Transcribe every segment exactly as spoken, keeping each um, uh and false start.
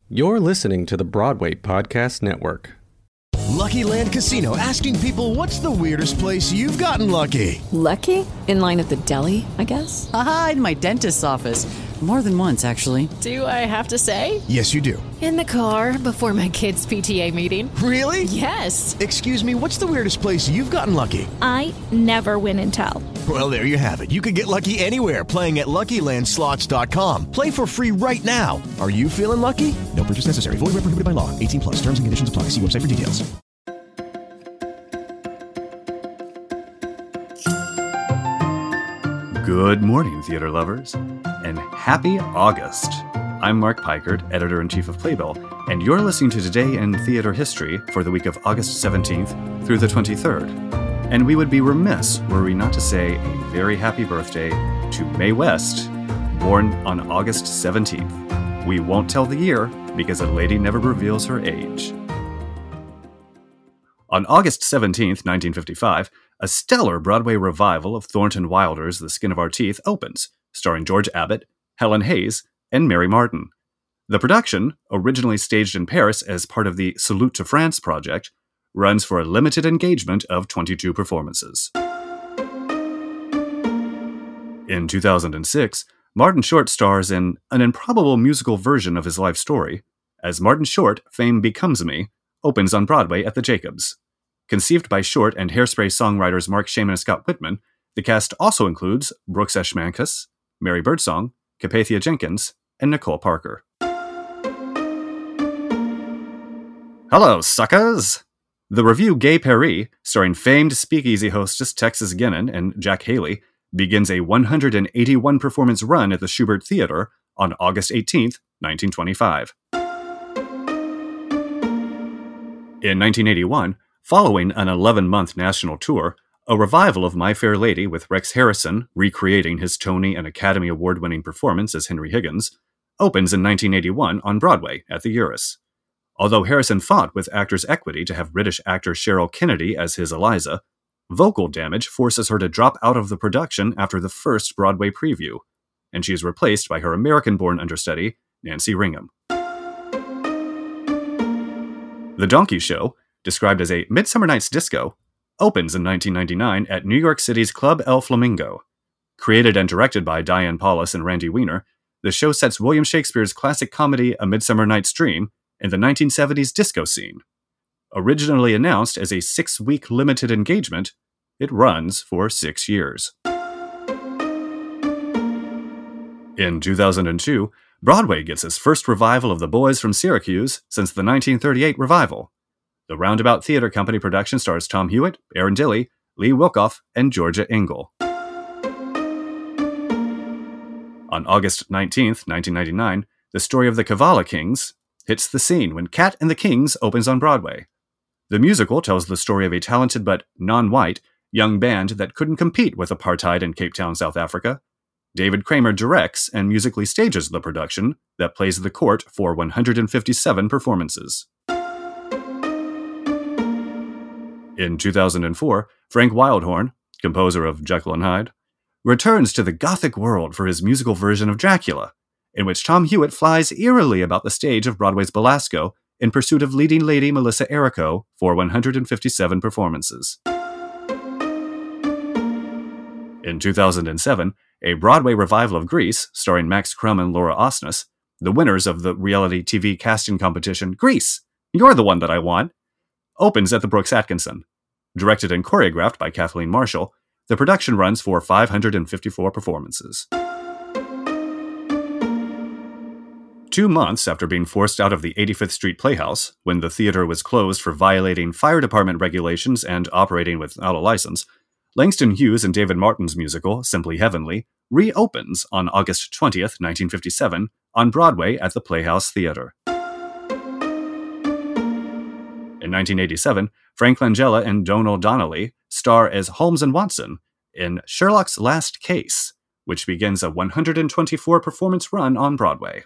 You're listening to the Broadway Podcast Network. Lucky Land Casino, asking people, what's the weirdest place you've gotten lucky? Lucky? In line at the deli, I guess? Aha, in my dentist's office. More than once, actually. Do I have to say? Yes, you do. In the car before my kids' P T A meeting. Really? Yes. Excuse me, what's the weirdest place you've gotten lucky? I never win and tell. Well, there you have it. You can get lucky anywhere, playing at Lucky Land Slots dot com. Play for free right now. Are you feeling lucky? No purchase necessary. Void where prohibited by law. eighteen plus. Terms and conditions apply. See website for details. Good morning, theater lovers, and happy August. I'm Mark Pikert, Editor-in-Chief of Playbill, and you're listening to Today in Theater History for the week of August seventeenth through the twenty-third. And we would be remiss were we not to say a very happy birthday to Mae West, born on August seventeenth. We won't tell the year because a lady never reveals her age. On August seventeenth, nineteen fifty-five, a stellar Broadway revival of Thornton Wilder's The Skin of Our Teeth opens, starring George Abbott, Helen Hayes, and Mary Martin. The production, originally staged in Paris as part of the Salute to France project, runs for a limited engagement of twenty-two performances. In two thousand six, Martin Short stars in an improbable musical version of his life story, as Martin Short, Fame Becomes Me, opens on Broadway at the Jacobs. Conceived by Short and Hairspray songwriters Mark Shaman and Scott Whitman, the cast also includes Brooks Eschmankus, Mary Birdsong, Capathia Jenkins, and Nicole Parker. Hello, suckers! The revue Gay Paris, starring famed speakeasy hostess Texas Guinan and Jack Haley, begins a one hundred eighty-one performance run at the Shubert Theater on August eighteenth, nineteen twenty-five. In nineteen eighty-one, following an eleven-month national tour, a revival of My Fair Lady with Rex Harrison recreating his Tony and Academy Award-winning performance as Henry Higgins, opens in nineteen eighty-one on Broadway at the Uris. Although Harrison fought with Actors Equity to have British actor Cheryl Kennedy as his Eliza, vocal damage forces her to drop out of the production after the first Broadway preview, and she is replaced by her American-born understudy, Nancy Ringham. The Donkey Show, described as a Midsummer Night's Disco, opens in nineteen ninety-nine at New York City's Club El Flamingo. Created and directed by Diane Paulus and Randy Weiner, the show sets William Shakespeare's classic comedy A Midsummer Night's Dream in the nineteen seventies disco scene. Originally announced as a six-week limited engagement, it runs for six years. In two thousand two, Broadway gets its first revival of The Boys from Syracuse since the nineteen thirty-eight revival. The Roundabout Theater Company production stars Tom Hewitt, Aaron Dilley, Lee Wilkoff, and Georgia Engel. On August nineteenth, nineteen ninety-nine, the story of the Kavala Kings hits the scene when Cat and the Kings opens on Broadway. The musical tells the story of a talented but non-white young band that couldn't compete with apartheid in Cape Town, South Africa. David Kramer directs and musically stages the production that plays the court for one hundred fifty-seven performances. In two thousand four, Frank Wildhorn, composer of Jekyll and Hyde, returns to the Gothic world for his musical version of Dracula, in which Tom Hewitt flies eerily about the stage of Broadway's Belasco in pursuit of leading lady Melissa Errico for one hundred fifty-seven performances. In two thousand seven, a Broadway revival of Grease, starring Max Crum and Laura Osnes, the winners of the reality T V casting competition Grease, You're the One That I Want, opens at the Brooks Atkinson. Directed and choreographed by Kathleen Marshall, the production runs for five hundred fifty-four performances. Two months after being forced out of the eighty-fifth Street Playhouse, when the theater was closed for violating fire department regulations and operating without a license, Langston Hughes and David Martin's musical, Simply Heavenly, reopens on August twentieth, nineteen fifty-seven, on Broadway at the Playhouse Theater. In nineteen eighty-seven, Frank Langella and Donald Donnelly star as Holmes and Watson in Sherlock's Last Case, which begins a one hundred twenty-four performance run on Broadway.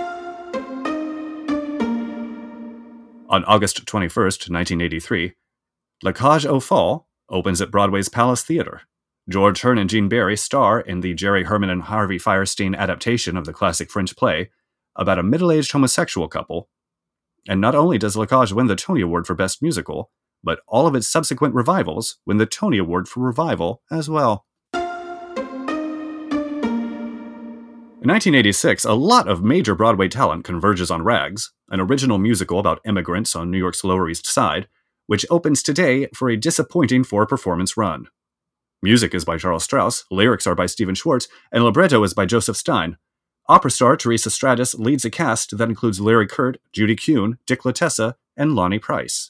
On August twenty-first, nineteen eighty-three, La Cage aux Folles opens at Broadway's Palace Theater. George Hearn and Jean Barry star in the Jerry Herman and Harvey Fierstein adaptation of the classic French play, about a middle-aged homosexual couple. And not only does La Cage win the Tony Award for Best Musical, but all of its subsequent revivals win the Tony Award for Revival as well. In nineteen eighty-six, a lot of major Broadway talent converges on Rags, an original musical about immigrants on New York's Lower East Side, which opens today for a disappointing four-performance run. Music is by Charles Strauss, lyrics are by Stephen Schwartz, and libretto is by Joseph Stein. Opera star Teresa Stratus leads a cast that includes Larry Kurt, Judy Kuhn, Dick Latessa, and Lonnie Price.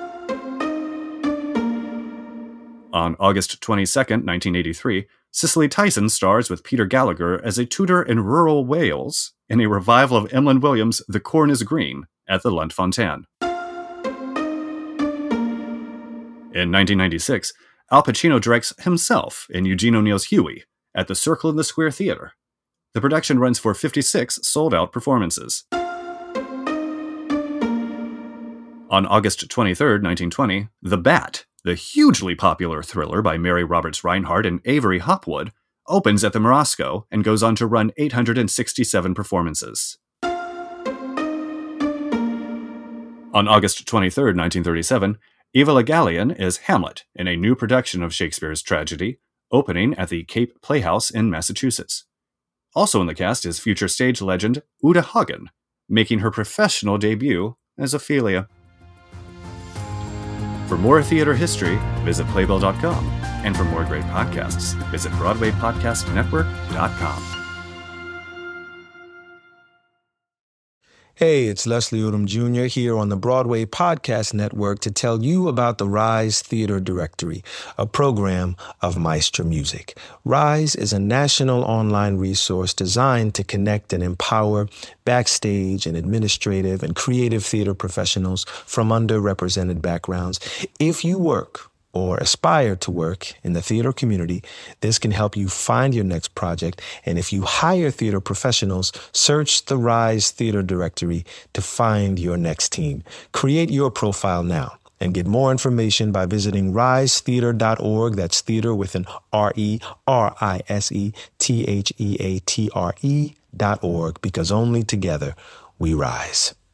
On August twenty-second, nineteen eighty-three, Cicely Tyson stars with Peter Gallagher as a tutor in rural Wales in a revival of Emlyn Williams' The Corn is Green at the Lunt-Fontanne. In nineteen ninety-six, Al Pacino directs himself in Eugene O'Neill's Huey at the Circle in the Square Theater. The production runs for fifty-six sold-out performances. On August twenty-third, nineteen twenty, The Bat, the hugely popular thriller by Mary Roberts Reinhardt and Avery Hopwood, opens at the Morosco and goes on to run eight hundred sixty-seven performances. On August twenty-third, nineteen thirty-seven, Eva Le Gallienne is Hamlet in a new production of Shakespeare's tragedy, opening at the Cape Playhouse in Massachusetts. Also in the cast is future stage legend Uta Hagen, making her professional debut as Ophelia. For more theater history, visit playbill dot com, and for more great podcasts, visit broadway podcast network dot com. Hey, it's Leslie Odom Junior here on the Broadway Podcast Network to tell you about the Rise Theater Directory, a program of Maestro Music. Rise is a national online resource designed to connect and empower backstage and administrative and creative theater professionals from underrepresented backgrounds. If you work or aspire to work in the theater community, this can help you find your next project. And if you hire theater professionals, search the Rise Theater Directory to find your next team. Create your profile now and get more information by visiting rise theater dot org. That's theater with an R E R I S E T H E A T R E dot org, because only together we rise.